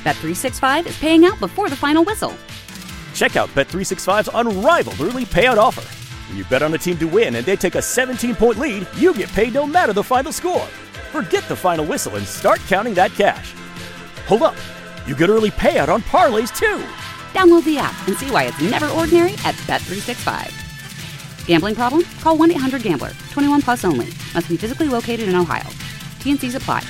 Bet365 is paying out before the final whistle. Check out Bet365's unrivaled early payout offer. When you bet on a team to win and they take a 17-point lead, you get paid no matter the final score. Forget the final whistle and start counting that cash. Hold up. You get early payout on parlays, too. Download the app and see why it's never ordinary at Bet365. Gambling problem? Call 1-800-GAMBLER. 21 plus only. Must be physically located in Ohio. T&Cs apply.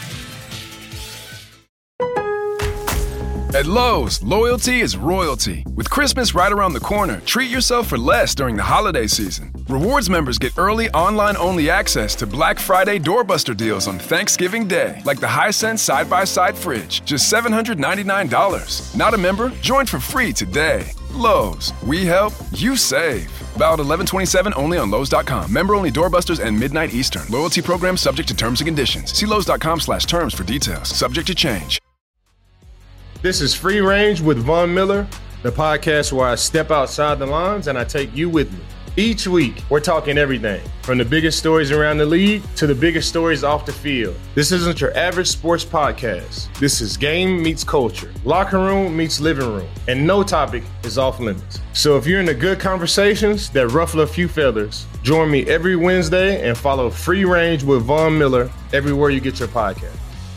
At Lowe's, loyalty is royalty. With Christmas right around the corner, treat yourself for less during the holiday season. Rewards members get early online-only access to Black Friday doorbuster deals on Thanksgiving Day, like the Hisense side-by-side fridge, just $799. Not a member? Join for free today. Lowe's, we help, you save. Valid 11/27 only on Lowe's.com. Member-only doorbusters and midnight Eastern. Loyalty program subject to terms and conditions. See Lowe's.com/terms for details. Subject to change. This is Free Range with Von Miller, the podcast where I step outside the lines and I take you with me. Each week, we're talking everything, from the biggest stories around the league to the biggest stories off the field. This isn't your average sports podcast. This is game meets culture, locker room meets living room, and no topic is off limits. So if you're into good conversations that ruffle a few feathers, join me every Wednesday and follow Free Range with Von Miller everywhere you get your podcast.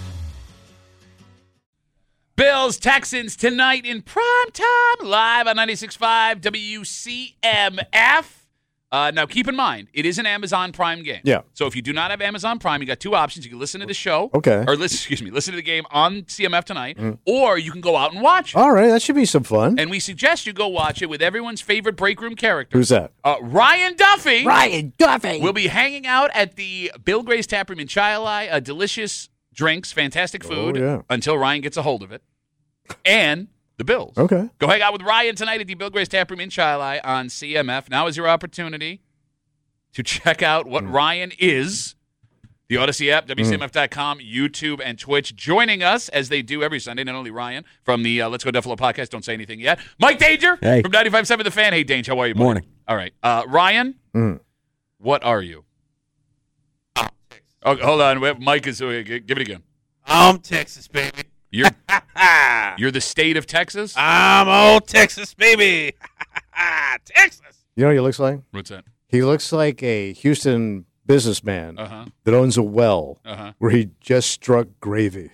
Bills, Texans tonight in prime time, live on 96.5 WCMF. Now, keep in mind, it is an Amazon Prime game. Yeah. So if you do not have Amazon Prime, you got two options. You can listen to the show. Okay. Or listen to the game on CMF tonight, or you can go out and watch it. All right, that should be some fun. And we suggest you go watch it with everyone's favorite break room character. Who's that? Ryan Duffy. Ryan Duffy. We'll be hanging out at the Bill Gray's Tap Room in Chialai. Delicious drinks, fantastic food, until Ryan gets a hold of it. And the Bills. Okay. Go hang out with Ryan tonight at the Bill Gray's Tap Room in Chialai on CMF. Now is your opportunity to check out what Ryan is. The Odyssey app, WCMF.com, YouTube, and Twitch. Joining us, as they do every Sunday, not only Ryan from the Let's Go Duffalo podcast, Don't Say Anything Yet, Mike Danger Hey. from 95.7 The Fan. Hey, Dange, how are you, buddy? Morning. All right. Ryan, what are you? Oh, hold on. Mike is, give it again. I'm Texas, baby. You're the state of Texas? I'm old Texas, baby. Texas. You know what he looks like? What's that? He looks like a Houston businessman that owns a well where he just struck gravy.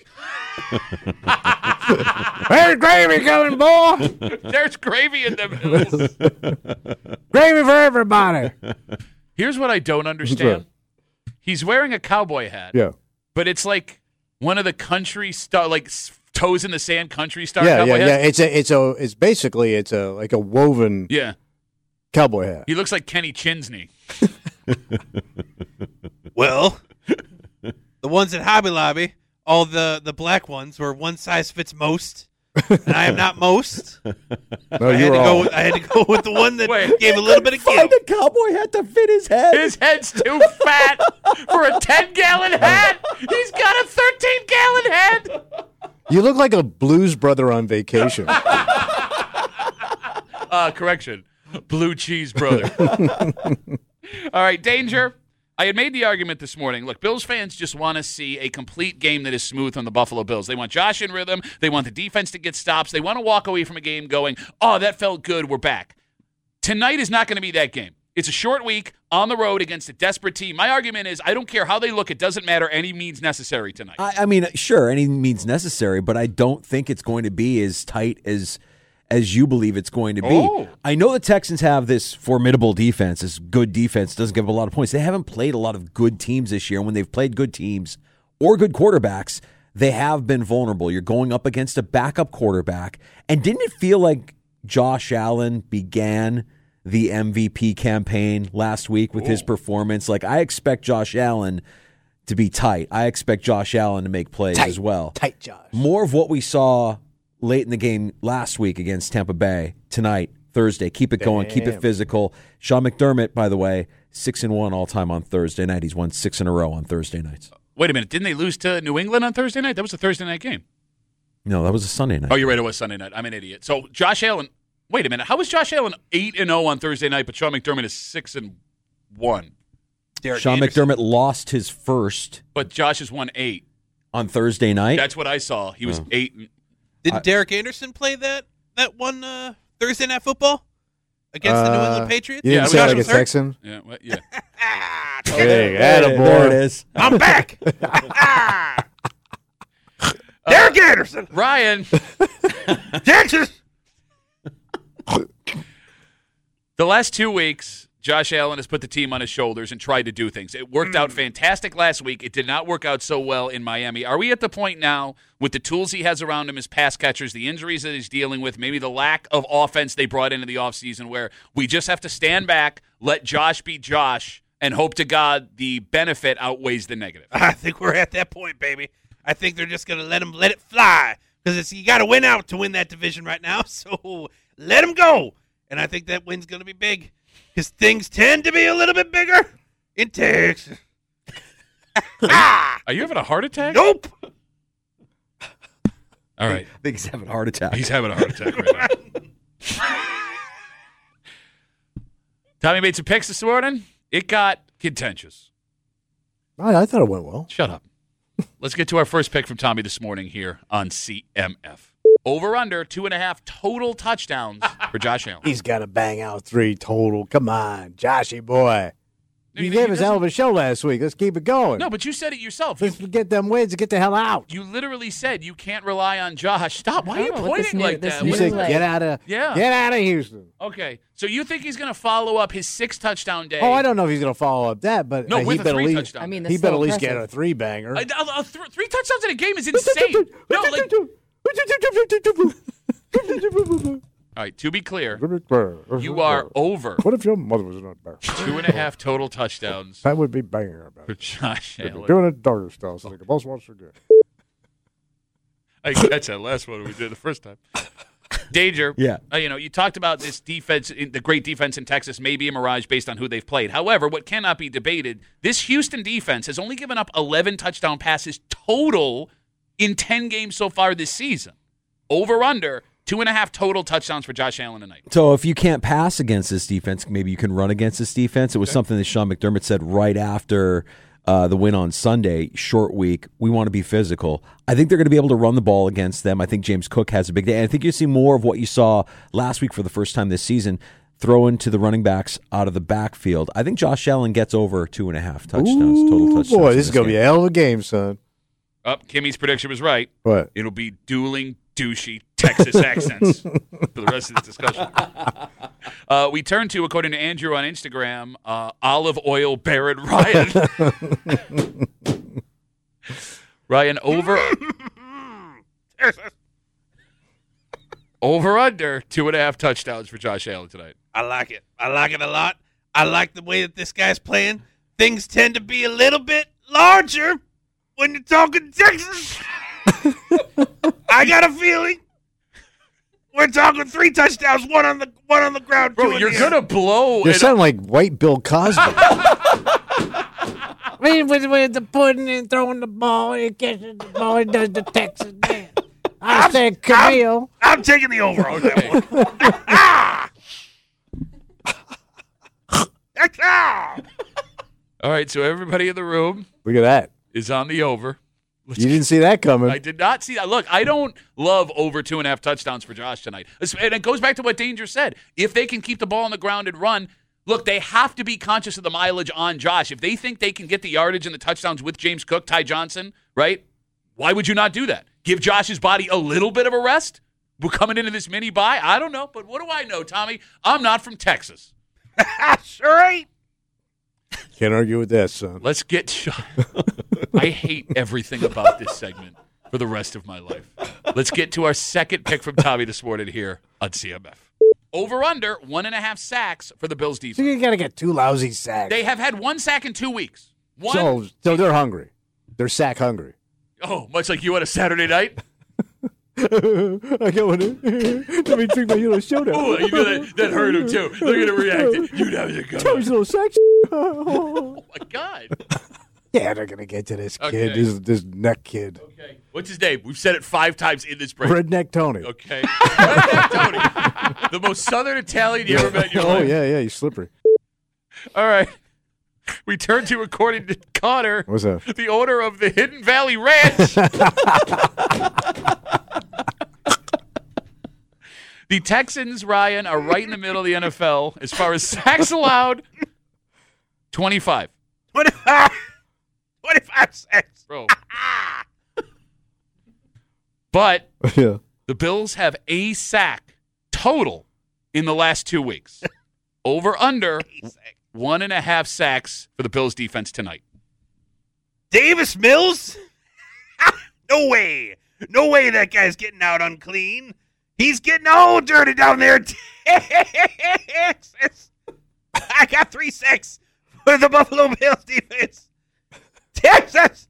There's gravy coming, boy. There's gravy in the middle. Gravy for everybody. Here's what I don't understand. He's wearing a cowboy hat. Yeah. But it's like one of the country star, like toes in the sand country star Yeah, cowboy yeah, hats. yeah. It's basically like a woven cowboy hat. He looks like Kenny Chinsney. Well, the ones at Hobby Lobby, all the black ones were one size fits most. And I am not most. No, I had to go with the one that gave a little bit of give. Find a cowboy hat to fit his head. His head's too fat for a 10-gallon hat. He's got a 13-gallon head. You look like a blues brother on vacation. Correction. Blue cheese brother. All right, Danger. I had made the argument this morning. Look, Bills fans just want to see a complete game that is smooth on the Buffalo Bills. They want Josh in rhythm. They want the defense to get stops. They want to walk away from a game going, oh, that felt good. We're back. Tonight is not going to be that game. It's a short week on the road against a desperate team. My argument is I don't care how they look. It doesn't matter. Any means necessary tonight. I mean, sure, any means necessary, but I don't think it's going to be as tight as you believe it's going to be. Oh. I know the Texans have this formidable defense, this good defense, doesn't give up a lot of points. They haven't played a lot of good teams this year. When they've played good teams or good quarterbacks, they have been vulnerable. You're going up against a backup quarterback. And didn't it feel like Josh Allen began the MVP campaign last week with his performance? Like, I expect Josh Allen to be tight. I expect Josh Allen to make plays as well. Tight, Josh. More of what we saw late in the game last week against Tampa Bay, tonight, Thursday. Keep it going. Keep it physical. Sean McDermott, by the way, 6-1 all-time on Thursday night. He's won 6 in a row on Thursday nights. Wait a minute. Didn't they lose to New England on Thursday night? That was a Thursday night game. No, that was a Sunday night. Oh, you're right. It was Sunday night. I'm an idiot. So Josh Allen, wait a minute. How was Josh Allen 8-0 on Thursday night, but Sean McDermott is 6-1? Sean McDermott lost his first. But Josh has won 8. On Thursday night? That's what I saw. He was 8. Didn't Derek Anderson play that one Thursday Night Football against the New England Patriots? You didn't say like a Texan? Yeah, yeah. Hey, there it is. I'm back. Derek Anderson. Ryan. Texas. The last 2 weeks, Josh Allen has put the team on his shoulders and tried to do things. It worked out fantastic last week. It did not work out so well in Miami. Are we at the point now, with the tools he has around him as pass catchers, the injuries that he's dealing with, maybe the lack of offense they brought into the offseason, where we just have to stand back, let Josh be Josh, and hope to God the benefit outweighs the negative? I think we're at that point, baby. I think they're just going to let it fly because you got to win out to win that division right now. So let him go. And I think that win's going to be big because things tend to be a little bit bigger in Texas. Are you having a heart attack? Nope. All right. I think he's having a heart attack. He's having a heart attack right now. Tommy made some picks this morning. It got contentious. I thought it went well. Shut up. Let's get to our first pick from Tommy this morning here on CMF. Over under 2.5 total touchdowns for Josh Allen. He's got to bang out 3 total. Come on, Joshy boy. You gave us a hell of a show last week. Let's keep it going. No, but you said it yourself. Let's get them wins and get the hell out. You literally said you can't rely on Josh. Stop. Why are you pointing like that? You said get out of Houston. Okay. So you think he's going to follow up his 6 touchdown day? Oh, I don't know if he's going to follow up that, but no, with he a 3 touchdown. I mean, he better at least get a 3-banger. 3 touchdowns in a game is insane. No, like. All right, to be clear, you are over. What if your mother was not there? 2.5 total touchdowns. That would be banger about for Josh Allen. Doing it dogger style, so the boss wants to do. I catch that last one we did the first time. Danger. Yeah. You talked about this defense, the great defense in Texas may be a mirage based on who they've played. However, what cannot be debated, this Houston defense has only given up 11 touchdown passes total in 10 games so far this season. Over under 2.5 total touchdowns for Josh Allen tonight. So if you can't pass against this defense, maybe you can run against this defense. It was something that Sean McDermott said right after the win on Sunday, short week. We want to be physical. I think they're going to be able to run the ball against them. I think James Cook has a big day. And I think you see more of what you saw last week for the first time this season, throw into the running backs out of the backfield. I think Josh Allen gets over 2.5 touchdowns, total touchdowns. Boy, this is going to be a hell of a game, son. Kimmy's prediction was right. What? It'll be dueling douchey Texas accents for the rest of this discussion. We turn to, according to Andrew on Instagram, olive oil Baron Ryan. Ryan, over under 2.5 touchdowns for Josh Allen tonight. I like it. I like it a lot. I like the way that this guy's playing. Things tend to be a little bit larger when you're talking Texas. I got a feeling we're talking 3 touchdowns, one on the ground. Bro, you're gonna blow. You sound like white Bill Cosby. with the pudding and throwing the ball, he catches the ball, he does the Texas dance. I said Camille. I'm taking the over on that one. All right, so everybody in the room Look at that. is on the over. You didn't see that coming. I did not see that. Look, I don't love over 2.5 touchdowns for Josh tonight. And it goes back to what Danger said. If they can keep the ball on the ground and run, look, they have to be conscious of the mileage on Josh. If they think they can get the yardage and the touchdowns with James Cook, Ty Johnson, right, why would you not do that? Give Josh's body a little bit of a rest? We're coming into this mini bye? I don't know, but what do I know, Tommy? I'm not from Texas. Sure ain't. Can't argue with that, son. Let's get I hate everything about this segment for the rest of my life. Let's get to our second pick from Tommy this morning here on CMF. Over under 1.5 sacks for the Bills defense. So you got to get 2 lousy sacks. They have had 1 sack in 2 weeks. One. So they're hungry. They're sack hungry. Oh, much like you on a Saturday night? I got one. Let me drink my little soda. Oh, you know that hurt him too. Look at him reacting. You know you're good. Tell me little sex. Oh my God. Yeah, they're gonna get to this kid. Okay. This neck kid. Okay. What's his name? We've said it 5 times in this break. Redneck Tony. Okay. Redneck Tony. The most Southern Italian you ever met in your life. Oh yeah, he's slippery. All right. We turn to, according to Connor, What's that? the owner of the Hidden Valley Ranch. The Texans, Ryan, are right in the middle of the NFL as far as sacks allowed. 25. 25 sacks. Bro. But Yeah. the Bills have a sack total in the last 2 weeks. Over under 1.5 sacks for the Bills defense tonight. Davis Mills? No way. No way that guy's getting out unclean. He's getting all dirty down there. Texas. I got 3 sacks for the Buffalo Bills defense. Texas.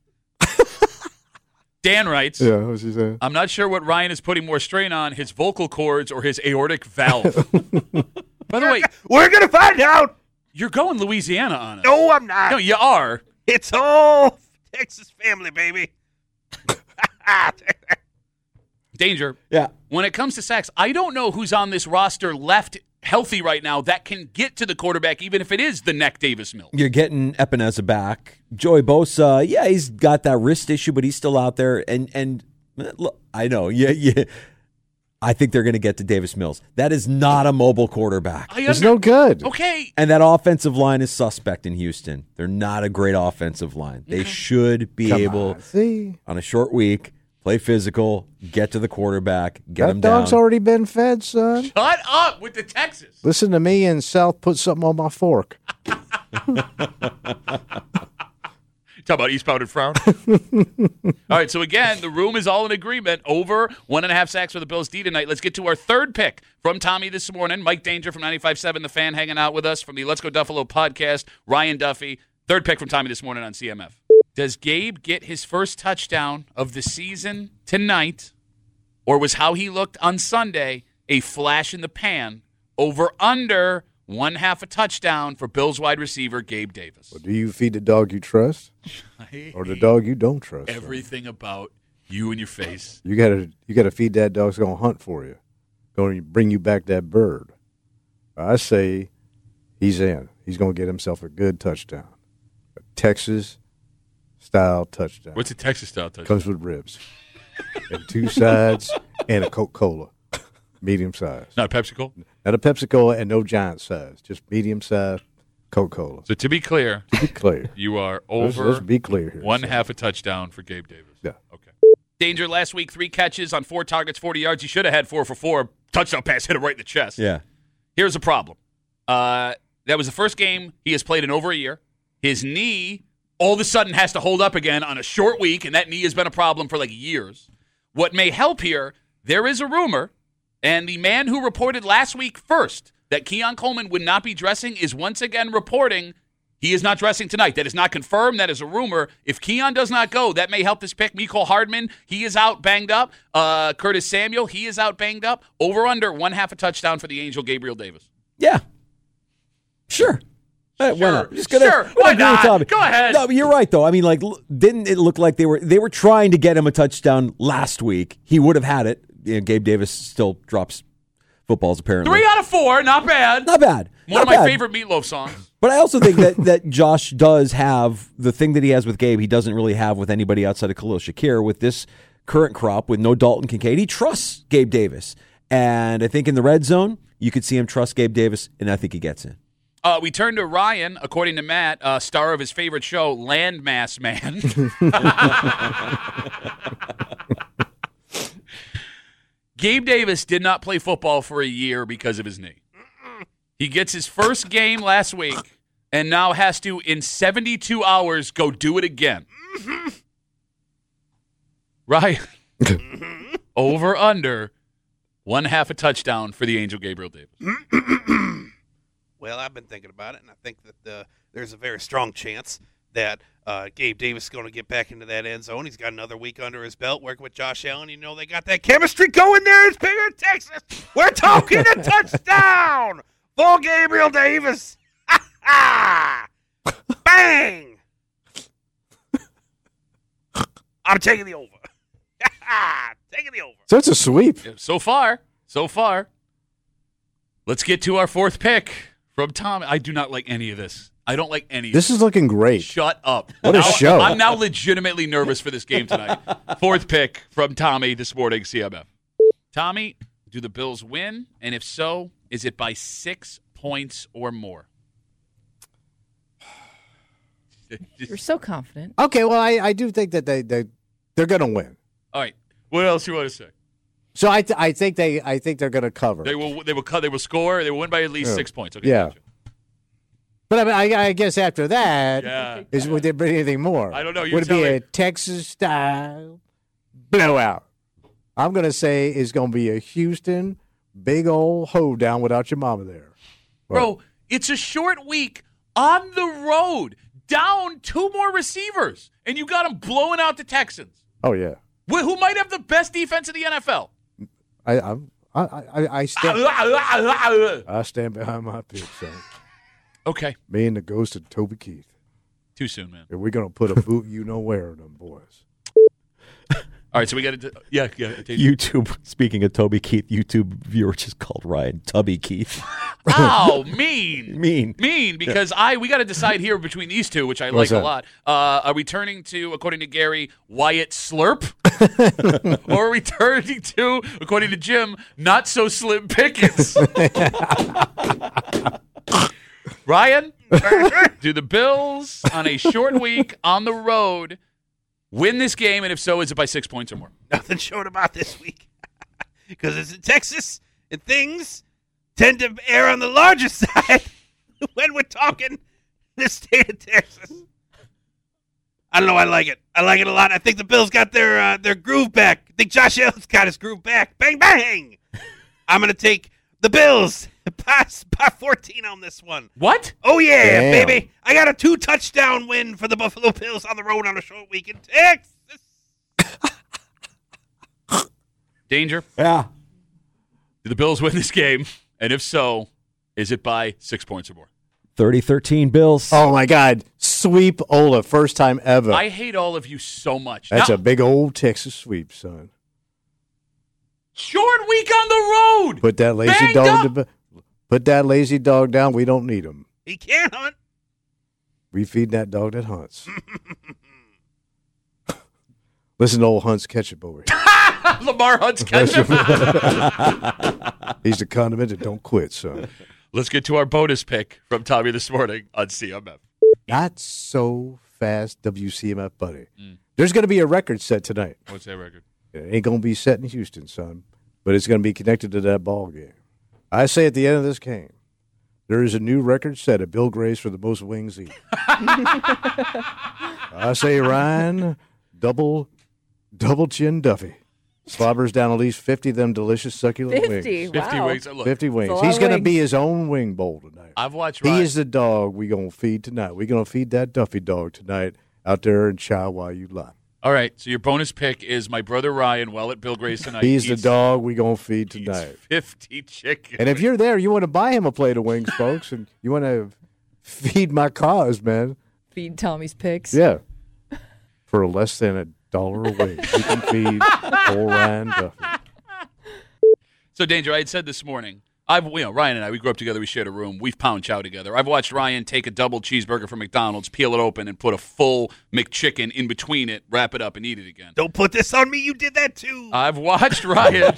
Dan writes, Yeah, what's he saying? I'm not sure what Ryan is putting more strain on, his vocal cords or his aortic valve. By the way, we're going to find out. You're going Louisiana on us. No, I'm not. No, you are. It's all Texas family, baby. Danger. Yeah. When it comes to sacks, I don't know who's on this roster left healthy right now that can get to the quarterback, even if it is the neck Davis Mills. You're getting Epineza back. Joey Bosa, yeah, he's got that wrist issue, but he's still out there. And look, I know, yeah. I think they're going to get to Davis Mills. That is not a mobile quarterback. He's no good. Okay. And that offensive line is suspect in Houston. They're not a great offensive line. They should be able, on a short week, play physical, get to the quarterback, get him That down. dog's already been fed, son. Shut up with the Texas. Listen to me and South put something on my fork. Talk about Eastbound and Frown. All right, so again, the room is all in agreement. Over 1.5 sacks for the Bills D tonight. Let's get to our third pick from Tommy this morning. Mike Danger from 95.7 The Fan hanging out with us from the Let's Go Duffalo podcast. Ryan Duffy, third pick from Tommy this morning on CMF. Does Gabe get his first touchdown of the season tonight, or was how he looked on Sunday a flash in the pan? Over under 1/2 a touchdown for Bills wide receiver Gabe Davis. Well, do you feed the dog you trust, or the dog you don't trust? Everything about you and your face. You gotta feed that dog. It's gonna hunt for you, going to bring you back that bird. I say he's in. He's gonna get himself a good touchdown, a Texas-style touchdown. What's a Texas-style touchdown? Comes with ribs and 2 sides and a Coca-Cola, medium size. Not a Pepsi-Cola? Not a Pepsi-Cola and no giant size, just medium size Coca-Cola. So to be clear, you are over let's be clear here. 1/2 a touchdown for Gabe Davis. Yeah. Okay. Danger last week, 3 catches on 4 targets, 40 yards. He should have had 4 for 4. Touchdown pass hit him right in the chest. Yeah. Here's the problem. That was the first game he has played in over a year. His knee all of a sudden has to hold up again on a short week, and that knee has been a problem for like years. What may help here, there is a rumor, and the man who reported last week first that Keon Coleman would not be dressing is once again reporting he is not dressing tonight. That is not confirmed. That is a rumor. If Keon does not go, that may help this pick. Mecole Hardman, he is out banged up. Curtis Samuel, he is out banged up. Over under 1/2 a touchdown for the Angel Gabriel Davis. Yeah. Sure. Why not? Sure. Why not? Go ahead. No, but you're right, though. I mean, like, didn't it look like they were trying to get him a touchdown last week? He would have had it. You know, Gabe Davis still drops footballs, apparently. 3 out of 4, not bad. Not bad. One of my favorite Meatloaf songs. But I also think that Josh does have the thing that he has with Gabe, he doesn't really have with anybody outside of Khalil Shakir. With this current crop, with no Dalton Kincaid, he trusts Gabe Davis. And I think in the red zone, you could see him trust Gabe Davis, and I think he gets in. We turn to Ryan, according to Matt, star of his favorite show, Landmass Man. Gabe Davis did not play football for a year because of his knee. He gets his first game last week and now has to, in 72 hours, go do it again. Right? Over, under, 1/2 a touchdown for the Angel Gabriel Davis. Well, I've been thinking about it, and I think that there's a very strong chance that Gabe Davis is going to get back into that end zone. He's got another week under his belt working with Josh Allen. You know they got that chemistry going there in Spirit, Texas. We're talking a touchdown for Gabriel Davis. Bang! I'm taking the over. Taking the over. So it's a sweep. So far. Let's get to our fourth pick from Tom. I do not like any of this. I don't like any of this. This is looking great. Shut up. What a show. I'm now legitimately nervous for this game tonight. Fourth pick from Tommy this morning, CMF. Tommy, Do the Bills win? And if so, is it by 6 points or more? You're so confident. Okay, well, I do think that they're going to win. All right. What else you want to say? So I think they're going to cover. They will score. They will win by at least 6 points. Okay. Yeah. But I mean, I guess after that, would there be anything more? I don't know. Would it be a Texas-style blowout? I'm going to say it's going to be a Houston big old hoedown without your mama there. Bro, it's a short week on the road, down 2 more receivers, and you got them blowing out the Texans. Oh, yeah. Who might have the best defense in the NFL? I stand behind my pick, son. Okay. Me and the ghost of Toby Keith. Too soon, man. And we're going to put a boot you know where on them boys. All right, so we got to YouTube, speaking of Toby Keith, YouTube viewer just called Ryan Tubby Keith. Oh, mean. Mean, because we got to decide here between these two, which I like a lot. Are we turning to, according to Gary, Wyatt Slurp? Or are we turning to, according to Jim, not so slim Pickens? Ryan, do the Bills on a short week on the road win this game, and if so, is it by 6 points or more? Nothing short about this week. Because it's in Texas, and things tend to err on the larger side when we're talking the state of Texas. I don't know. I like it. I like it a lot. I think the Bills got their groove back. I think Josh Allen's got his groove back. Bang, bang. I'm going to take the Bills by 14 on this one. What? Oh, yeah, Damn. baby. I got a 2-touchdown win for the Buffalo Bills on the road on a short week in Texas. Danger? Yeah. Do the Bills win this game? And if so, is it by 6 points or more? 30-13 Bills. Oh, my God. Sweep Ola. First time ever. I hate all of you so much. That's Now, a big old Texas sweep, son. short week on the road. Put that lazy dog down. We don't need him. He can't hunt. We feed that dog that hunts. Listen to old Hunt's ketchup over here. Lamar Hunt's ketchup. He's the condiment that don't quit, son. Let's get to our bonus pick from Tommy this morning on CMF. Not so fast, WCMF buddy. There's going to be a record set tonight. What's that record? It ain't going to be set in Houston, son, but it's going to be connected to that ball game. I say at the end of this game, there is a new record set at Bill Gray's for the most wings eaten. I say, Ryan, double chin Duffy. Slobbers down at least 50 of them delicious succulent 50, wings. 50 wow. wings. Look, 50 wings. lot He's of going to wings. be his own wing bowl tonight. I've watched He Ryan. is the dog we're going to feed tonight. We're going to feed that Duffy dog tonight out there in Chihuahua. All right, so your bonus pick is my brother Ryan well at Bill Gray's tonight. He's the Eats- dog we're going to feed eats tonight. 50 chicken. And if you're there, you want to buy him a plate of wings, folks, and you want to feed my cause, man. Feed Tommy's picks. Yeah. For less than $1 a week, you can feed old Ryan Duffy. So, Danger, I had said this morning, Ryan and I, we grew up together, we shared a room, we've pound chow together. I've watched Ryan take a double cheeseburger from McDonald's, peel it open, and put a full McChicken in between it, wrap it up, and eat it again. Don't put this on me. You did that too. I've watched Ryan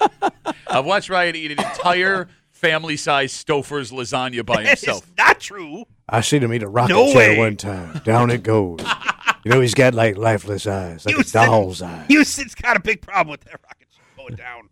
eat an entire family-sized Stouffer's lasagna by That himself. is not true. I seen him eat a rocket No chair way. one time. Down it goes. You know, he's got like lifeless eyes, like a doll's eyes. Houston's got a big problem with that rocket ship going down.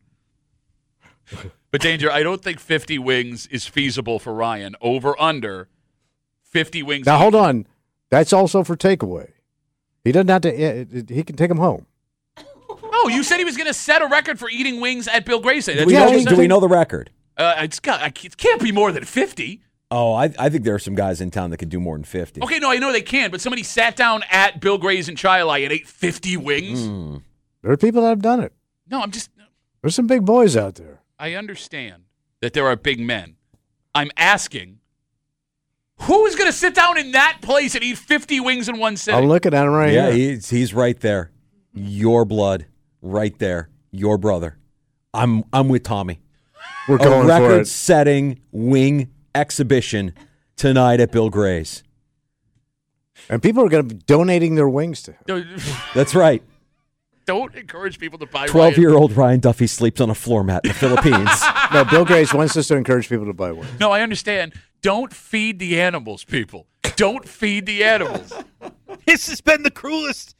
But, Danger, I don't think 50 wings is feasible for Ryan. Over, under, 50 wings. Now, hold on. That's also for takeaway. He doesn't have to, he can take them home. Oh, you said he was going to set a record for eating wings at Bill Gray's. Do we know the record? It can't be more than 50. Oh, I think there are some guys in town that can do more than 50. Okay, no, I know they can, but somebody sat down at Bill Gray's in Chihuahua and ate 50 wings? There are people that have done it. No, There's some big boys out there. I understand that there are big men. I'm asking, who is going to sit down in that place and eat 50 wings in one sitting? I'm looking at him right Yeah, here. he's right there. Your blood, right there. Your brother. I'm with Tommy. We're A going for it. record-setting wing exhibition tonight at Bill Gray's. And people are going to be donating their wings to him. That's right. don't encourage people to buy 12-year-old Ryan Duffy sleeps on a floor mat in the Philippines. No, Bill Grace wants us to encourage people to buy one. No, I understand. Don't feed the animals, people. Don't feed the animals. This has been the cruelest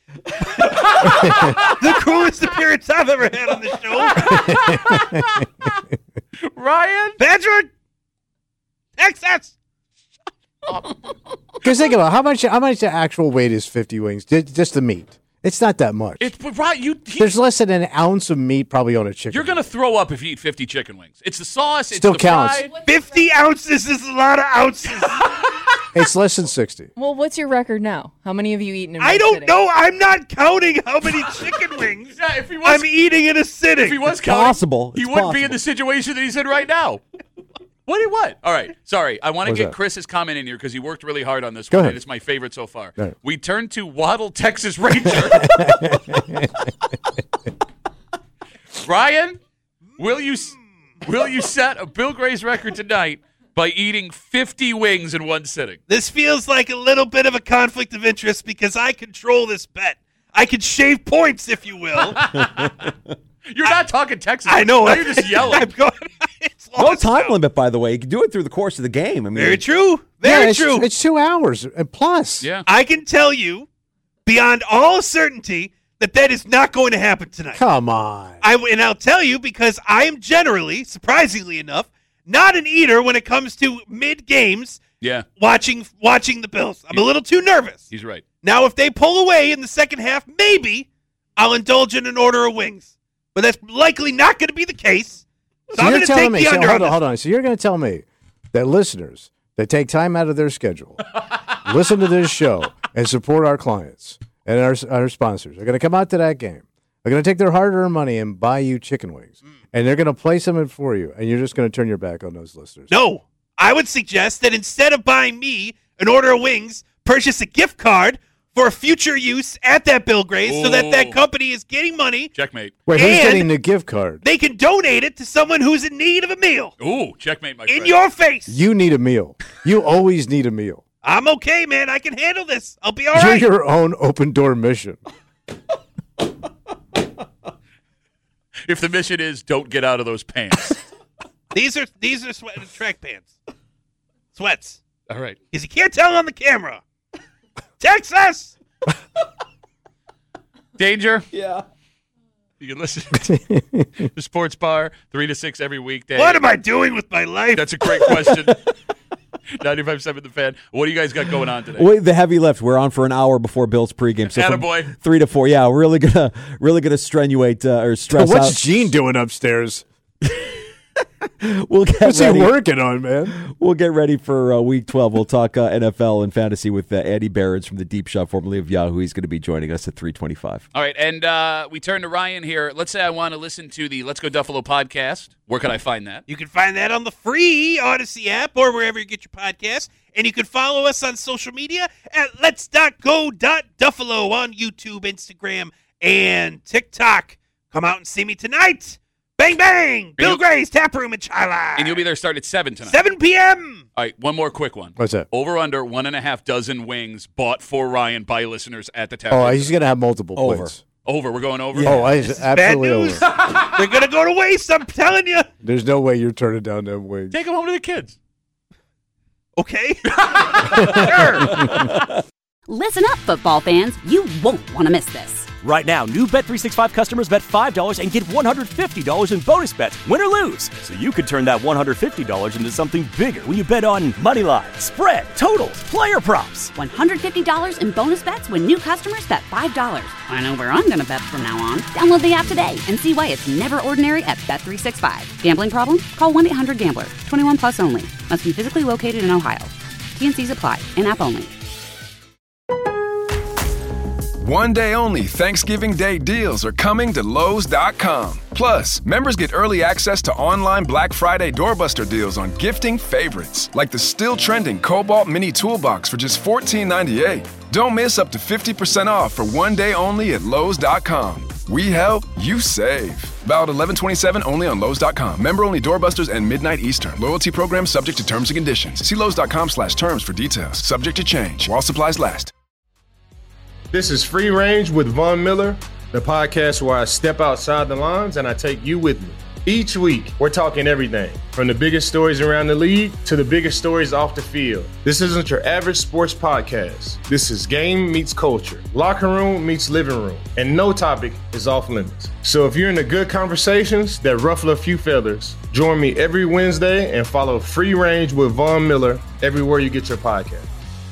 appearance I've ever had on this show. Ryan? Patrick! Texas! Because think about how much the actual weight is 50 wings, just the meat. It's not that much. There's less than an ounce of meat probably on a chicken. You're going to throw up if you eat 50 chicken wings. It's the sauce. Still it's the counts. Fry. 50 ounces is a lot of ounces. It's less than 60. Well, what's your record now? How many have you eaten in I one don't sitting? know. I'm not counting how many chicken wings I'm eating in a sitting. If he was counting, possible. He It's wouldn't be in possible. the situation that he's in right now. What? All right. Sorry. I want to What's get that? Chris's comment in here because he worked really hard on this Go one, ahead. and it's my favorite so far. Go ahead. We turn to Waddle, Texas Ranger. Ryan, will you set a Bill Gray's record tonight by eating 50 wings in one sitting? This feels like a little bit of a conflict of interest because I control this bet. I can shave points, if you will. You're not talking Texas. I know. Now you're just yelling. I'm going. It's No lost time now. limit, by the way. You can do it through the course of the game. I mean, Very true. Very true. It's 2 hours and plus. Yeah. I can tell you beyond all certainty that is not going to happen tonight. Come on. And I'll tell you because I am generally, surprisingly enough, not an eater when it comes to mid-games Yeah. watching the Bills. I'm a little too nervous. He's right. Now, if they pull away in the second half, maybe I'll indulge in an order of wings. But that's likely not going to be the case. So I'm you're going to take telling me, the under on this. hold on. So you're going to tell me that listeners that take time out of their schedule, listen to this show, and support our clients and our sponsors are going to come out to that game. They're going to take their hard-earned money and buy you chicken wings, and they're going to place them in for you, and you're just going to turn your back on those listeners. No, I would suggest that instead of buying me an order of wings, purchase a gift card for future use at that Bill Gray's so that company is getting money. Checkmate. Wait, who's And- getting the gift card? They can donate it to someone who's in need of a meal. Ooh, checkmate, my In friend. your face. You need a meal. You always need a meal. I'm okay, man. I can handle this. I'll be all You're right. your own open-door mission. If the mission is don't get out of those pants. These are track pants. Sweats. All right. Because you can't tell on the camera. Texas! Danger. yeah. You can listen to the Sports Bar 3 to 6 every weekday. What am I doing with my life? That's a great question. 95.7 The Fan. What do you guys got going on today? Wait, the heavy lift. We're on for an hour before Bill's pregame. So from Attaboy. 3 to 4. Yeah, we're really gonna strenuate or stress What's out. Gene doing upstairs? We'll get What's he ready. working on, man? We'll get ready for Week 12. We'll talk NFL and fantasy with Andy Barrett from the Deep Shot, formerly of Yahoo. He's going to be joining us at 3:25. All right, and we turn to Ryan here. Let's say I want to listen to the Let's Go Duffalo podcast. Where can I find that? You can find that on the free Odyssey app or wherever you get your podcasts. And you can follow us on social media at lets.go.duffalo on YouTube, Instagram, and TikTok. Come out and see me tonight. Bang, bang. Bill Gray's Tap Room in Chila. And you'll be there start at 7 tonight. 7 p.m. All right, one more quick one. What's that? Over under 1.5 dozen wings bought for Ryan by listeners at the Tap Oh, Room. he's going to have multiple Over. plates. Over. We're going over? Oh, it's Bad absolutely news. over. They're going to go to waste, I'm telling you. There's no way you're turning down them wings. Take them home to the kids. Okay. Sure. Listen up, football fans. You won't want to miss this. Right now, new Bet365 customers bet $5 and get $150 in bonus bets, win or lose. So you could turn that $150 into something bigger when you bet on money line, spread, totals, player props. $150 in bonus bets when new customers bet $5. I know where I'm going to bet from now on. Download the app today and see why it's never ordinary at Bet365. Gambling problem? Call 1-800-GAMBLER. 21 plus only. Must be physically located in Ohio. T&Cs apply. In-app only. One day only Thanksgiving Day deals are coming to Lowe's.com. Plus, members get early access to online Black Friday doorbuster deals on gifting favorites, like the still trending Cobalt Mini Toolbox for just $14.98. Don't miss up to 50% off for one day only at Lowe's.com. We help, you save. Valid 11/27 only on Lowe's.com. Member only doorbusters and midnight Eastern. Loyalty program subject to terms and conditions. See Lowe's.com/terms for details. Subject to change while supplies last. This is Free Range with Von Miller, the podcast where I step outside the lines and I take you with me. Each week, we're talking everything from the biggest stories around the league to the biggest stories off the field. This isn't your average sports podcast. This is game meets culture, locker room meets living room, and no topic is off limits. So if you're into good conversations that ruffle a few feathers, join me every Wednesday and follow Free Range with Von Miller everywhere you get your podcast.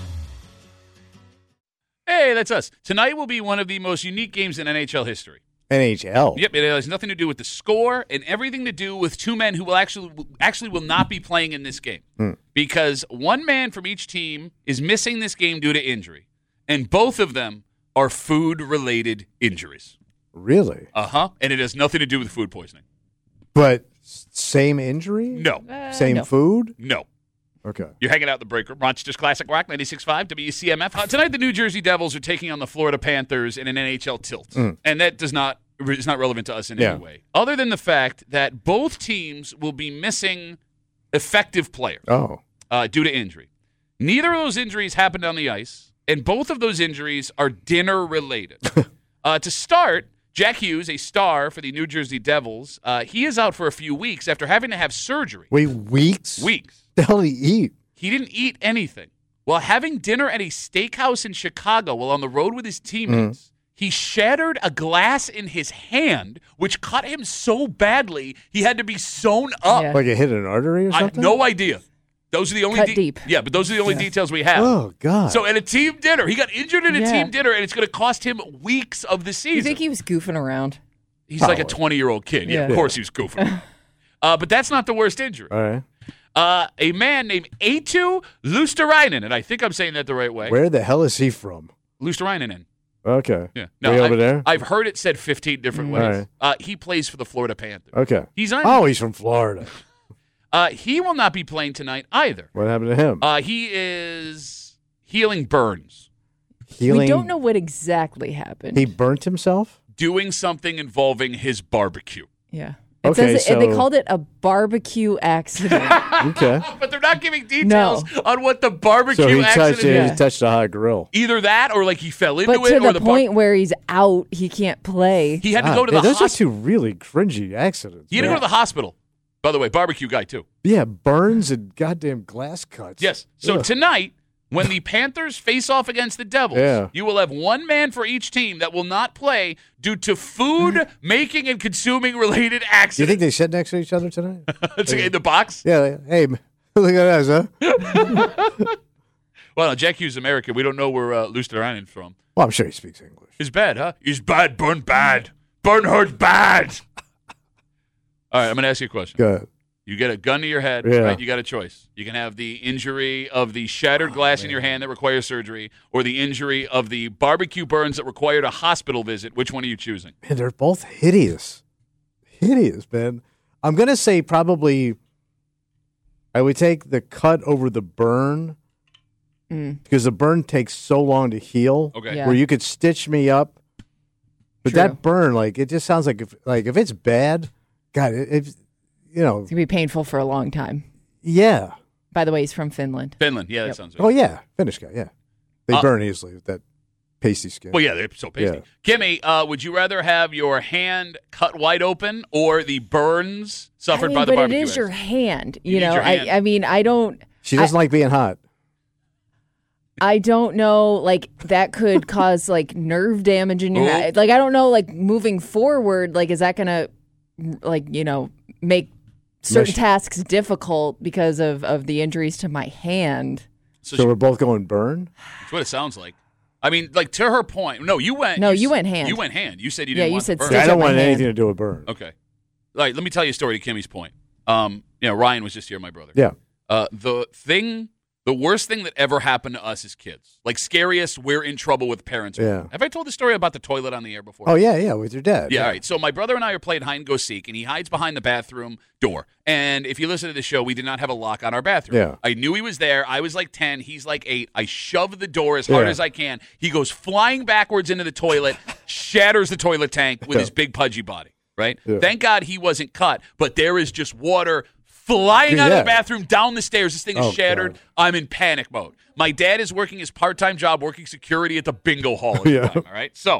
Hey, that's us. Tonight will be one of the most unique games in NHL history. NHL. Yep, it has nothing to do with the score and everything to do with two men who will actually will not be playing in this game because one man from each team is missing this game due to injury, and both of them are food-related injuries. Really? Uh-huh, and it has nothing to do with food poisoning. But same injury? No. Same no. food? No. Okay. You're hanging out in the break room. Rochester's Classic Rock, 96.5 WCMF. Tonight, the New Jersey Devils are taking on the Florida Panthers in an NHL tilt. And that is not relevant to us in any way. Other than the fact that both teams will be missing effective players due to injury. Neither of those injuries happened on the ice, and both of those injuries are dinner-related. To start, Jack Hughes, a star for the New Jersey Devils, he is out for a few weeks after having to have surgery. Wait, weeks? Weeks. The hell did he eat? He didn't eat anything. While having dinner at a steakhouse in Chicago while on the road with his teammates, he shattered a glass in his hand, which cut him so badly he had to be sewn up. Yeah. Like it hit an artery or I have something? no idea. Those are the only Cut deep. Yeah, but those are the only details we have. Oh, God. So at a team dinner, he got injured at a Yeah. team dinner, and it's going to cost him weeks of the season. You think he was goofing around? He's like a Probably. 20-year-old kid. Yeah, Yeah. of course he was goofing. But that's not the worst injury. All right. A man named Eetu Luosterainen, and I think I'm saying that the right way. Where the hell is he from? Luosterainen. Okay. Yeah. Way over there? I've heard it said 15 different ways. All He plays for the Florida Panthers. Okay. He's on. Oh, he's from Florida. He will not be playing tonight either. What happened to him? He is healing burns, Healing. We don't know what exactly happened. He burnt himself? doing something involving his barbecue. Yeah. It Okay, says they so- called it a barbecue accident. Okay. But they're not giving details on what the barbecue So he accident touched, is. he touched a hot grill. Either that or like he fell into but it to or the the point where he's out, he can't play. he had to God, go to man, the those are hospital. two really cringy accidents. He had to go man. to the hospital. By the way, barbecue guy too. Yeah, burns and goddamn glass cuts. Yes. So Ugh. tonight, when the Panthers face off against the Devils, Yeah. you will have one man for each team that will not play due to food making and consuming related Do you accidents. think they sit next to each other tonight? It's in the box? Yeah. Hey, look at us, huh? Well, no, Jack Hughes American. We don't know where Luosterainen's from. Well, I'm sure he speaks English. He's bad, huh? He's bad. Burn bad. Burn hurt bad. All right, I'm going to ask you a question. Good. You get a gun to your head, Yeah. right? You got a choice. You can have the injury of the shattered glass in your hand that requires surgery, or the injury of the barbecue burns that required a hospital visit. Which one are you choosing? Man, they're both hideous. Hideous, man. I'm going to say probably I would take the cut over the burn because the burn takes so long to heal. Okay. Yeah. Where you could stitch me up. But True. that burn, like, it just sounds like if it's bad, God, you know, It's going to be painful for a long time. yeah. By the way, he's from Finland. Finland. Yeah, that sounds right. Oh, yeah. Finnish guy, yeah. They burn easily with that pasty skin. Well, yeah, they're so pasty. Kimmy, would you rather have your hand cut wide open or the burns suffered by the but barbecue? it is your accident? hand. You You need know, your hand. I mean, I don't. She doesn't like being hot. I don't know, like, that could cause, like, nerve damage in your Oh. head. Like, I don't know, like, moving forward, like, is that going to, like, you know, make certain Mesh- tasks difficult because of the injuries to my hand? So we're both going burn? That's what it sounds like. I mean, like, to her point. No, you went. No, you went hand. You went hand. You said you Yeah, didn't you want said the burn. stitch I up don't my want hand. anything to do with burn. Okay. All right, let me tell you a story to Kimmy's point. Ryan was just here, my brother. Yeah. The worst thing that ever happened to us as kids, like scariest, we're in trouble with parents. Yeah. Have I told the story about the toilet on the air before? Oh, yeah, with your dad. Yeah, all right. So my brother and I are playing hide and go seek, and he hides behind the bathroom door. And if you listen to the show, we did not have a lock on our bathroom. Yeah. I knew he was there. I was like 10. He's like 8. I shove the door as hard Yeah. as I can. He goes flying backwards into the toilet, shatters the toilet tank with his big pudgy body, right? Yeah. Thank God he wasn't cut, but there is just water flying out of Yeah. the bathroom, down the stairs. This thing is Oh, shattered. God. I'm in panic mode. My dad is working his part-time job, working security at the bingo hall at the Yeah. time, all right? So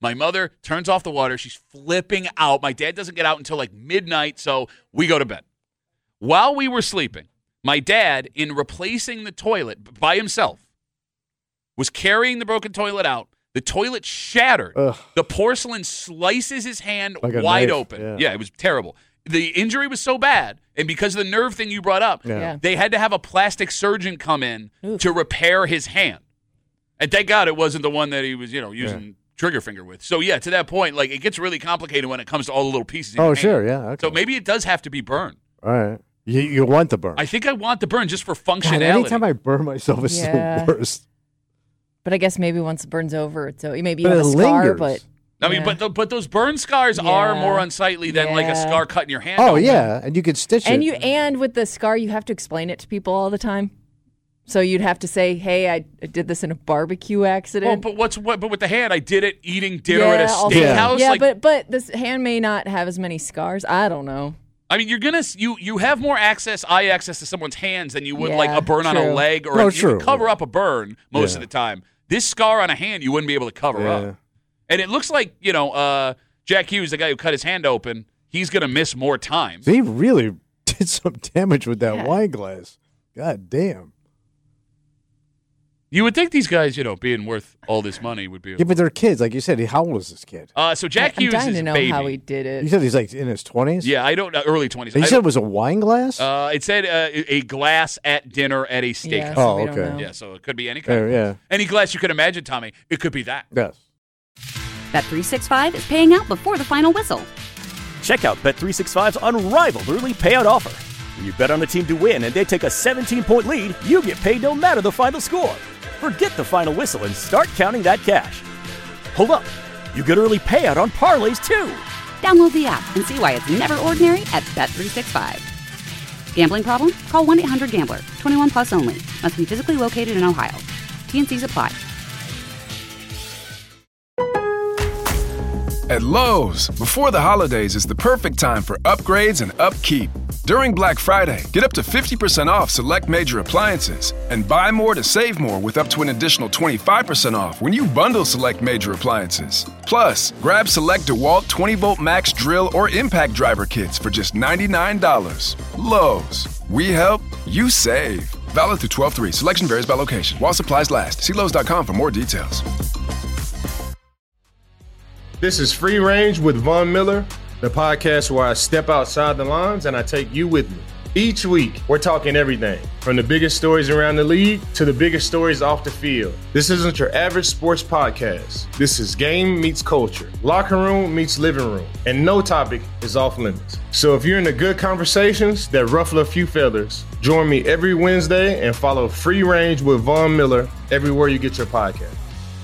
My mother turns off the water. She's flipping out. My dad doesn't get out until like midnight, so we go to bed. While we were sleeping, my dad, in replacing the toilet by himself, was carrying the broken toilet out. The toilet shattered. Ugh. The porcelain slices his hand Like a wide knife, open. yeah. It was terrible. The injury was so bad, and because of the nerve thing you brought up, Yeah. they had to have a plastic surgeon come in to repair his hand. And thank God it wasn't the one that he was, using trigger finger with. So, yeah, to that point, like, it gets really complicated when it comes to all the little pieces in your hand. Sure, yeah. Okay. So maybe it does have to be burned. All right. You want the burn. I think I want the burn just for God, functionality. anytime I burn myself, it's Yeah. the worst. But I guess maybe once it burns over, it's maybe you But have a it scar, lingers. but I mean, but those burn scars are more unsightly than like a Yeah. scar cut in your hand. Oh, yeah. And you could stitch and it. and with the scar, you have to explain it to people all the time. So you'd have to say, "Hey, I did this in a barbecue accident." Well, but with the hand, I did it eating dinner at a also- steakhouse. Yeah, like, but this hand may not have as many scars. I don't know. I mean, you have more eye access to someone's hands than you would like Yeah, a burn on a true. leg, or No, you true. can cover up a burn most Yeah. of the time. This scar on a hand, you wouldn't be able to cover Yeah. up. And it looks like Jack Hughes, the guy who cut his hand open, he's going to miss more time. So he really did some damage with that wine glass. God damn. You would think these guys, being worth all this money would be. Yeah, but they're kids. Like you said, how old is this kid? So Jack I'm Hughes dying is to a know baby. how he did it. You said he's like in his 20s? Yeah, I don't know. Early 20s. You said it was a wine glass? It said a glass at dinner at a steakhouse. Yeah, Oh, so we don't okay. know. Yeah, so it could be any kind. Yeah. Any glass you could imagine, Tommy. It could be that. Yes. Bet365 is paying out before the final whistle. Check out Bet365's unrivaled early payout offer. When you bet on a team to win and they take a 17-point lead, you get paid no matter the final score. Forget the final whistle and start counting that cash. Hold up. You get early payout on parlays, too. Download the app and see why it's never ordinary at Bet365. Gambling problem? Call 1-800-GAMBLER. 21 plus only. Must be physically located in Ohio. T&Cs apply. At Lowe's, before the holidays is the perfect time for upgrades and upkeep. During Black Friday, get up to 50% off select major appliances and buy more to save more with up to an additional 25% off when you bundle select major appliances. Plus, grab select DeWalt 20-volt max drill or impact driver kits for just $99. Lowe's, we help, you save. Valid through 12/3. Selection varies by location. While supplies last. See Lowe's.com for more details. This is Free Range with Von Miller, the podcast where I step outside the lines and I take you with me. Each week, we're talking everything from the biggest stories around the league to the biggest stories off the field. This isn't your average sports podcast. This is game meets culture, locker room meets living room, and no topic is off limits. So if you're into good conversations that ruffle a few feathers, join me every Wednesday and follow Free Range with Von Miller everywhere you get your podcast.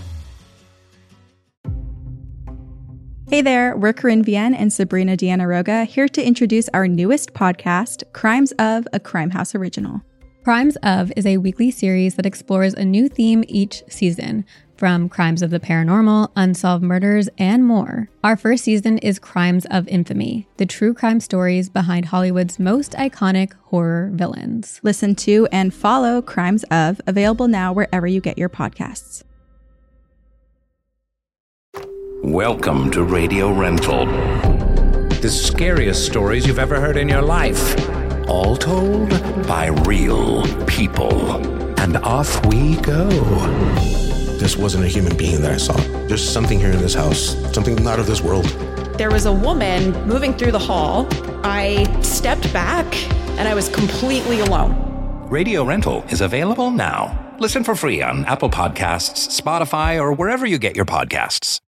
Hey there, we're Corinne Vienne and Sabrina Deanna Roga here to introduce our newest podcast, Crimes of, a Crime House original. Crimes of is a weekly series that explores a new theme each season, from crimes of the paranormal, unsolved murders, and more. Our first season is Crimes of Infamy, the true crime stories behind Hollywood's most iconic horror villains. Listen to and follow Crimes of, available now wherever you get your podcasts. Welcome to Radio Rental. The scariest stories you've ever heard in your life. All told by real people. And off we go. This wasn't a human being that I saw. There's something here in this house, something not of this world. There was a woman moving through the hall. I stepped back and I was completely alone. Radio Rental is available now. Listen for free on Apple Podcasts, Spotify, or wherever you get your podcasts.